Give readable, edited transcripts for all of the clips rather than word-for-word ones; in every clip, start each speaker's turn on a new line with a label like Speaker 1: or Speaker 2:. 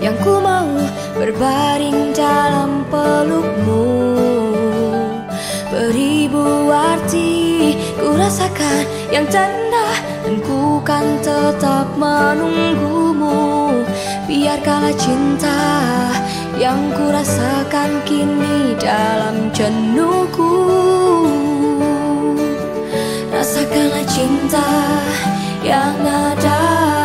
Speaker 1: yang ku mau berbaring dalam pelukmu. Beribu arti ku rasakan yang terendah, dan ku kan tetap menunggumu. Biarkanlah cinta yang ku rasakan kini dalam jenuhku. Rasakanlah cinta yang ada.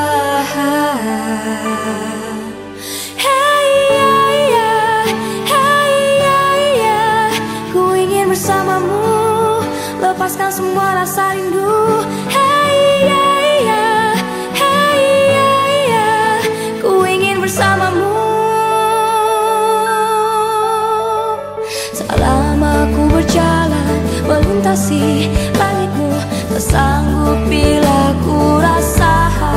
Speaker 1: Hey ya ya, hey ya ya, ku ingin bersamamu, lepaskan semua rasa rindu. Hey ya ya, hey ya ya, ku ingin bersamamu. Selama ku berjalan melintasi langitmu, tak sanggup bila ku rasa.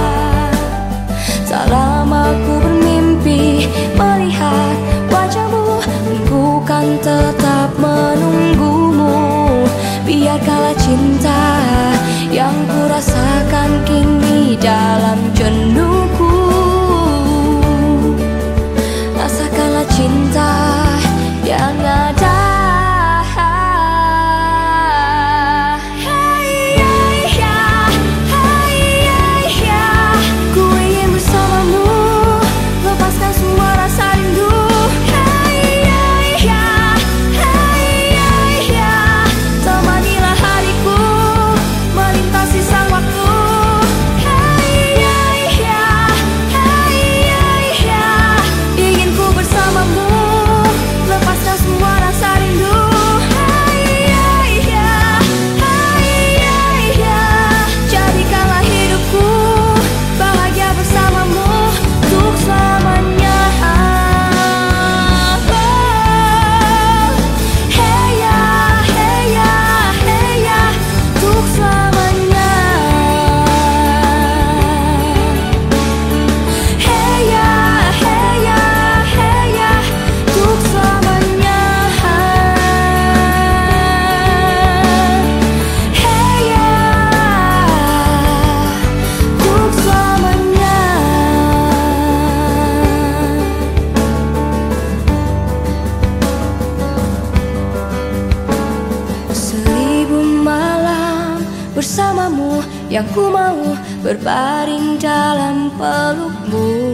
Speaker 1: Selama ku bermimpi melihat wajahmu, ku kan tetap menunggumu. Biarkanlah cinta yang ku rasakan kini dalam jenuhku. Rasakanlah cinta yang ada. Bersamamu yang ku mau berbaring dalam pelukmu.